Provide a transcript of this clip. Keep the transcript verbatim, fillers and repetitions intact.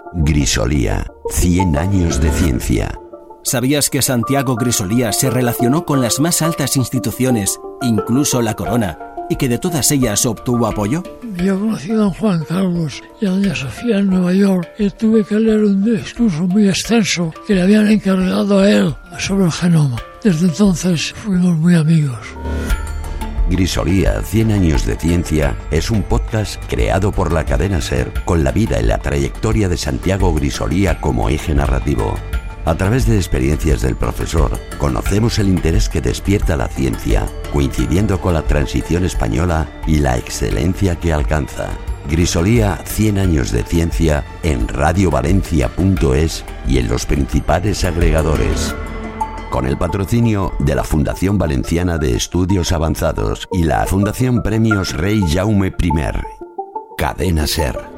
Grisolía, cien años de ciencia. ¿Sabías que Santiago Grisolía se relacionó con las más altas instituciones, incluso la corona, y que de todas ellas obtuvo apoyo? Yo conocí a don Juan Carlos y a doña Sofía en Nueva York y tuve que leer un discurso muy extenso que le habían encargado a él sobre el genoma. Desde entonces fuimos muy amigos. Grisolía, cien años de ciencia es un podcast creado por la cadena SER con la vida y la trayectoria de Santiago Grisolía como eje narrativo. A través de experiencias del profesor, conocemos el interés que despierta la ciencia, coincidiendo con la transición española y la excelencia que alcanza. Grisolía, cien años de ciencia en radio valencia punto es y en los principales agregadores. Con el patrocinio de la Fundación Valenciana de Estudios Avanzados y la Fundación Premios Rey Jaume primer. Cadena SER.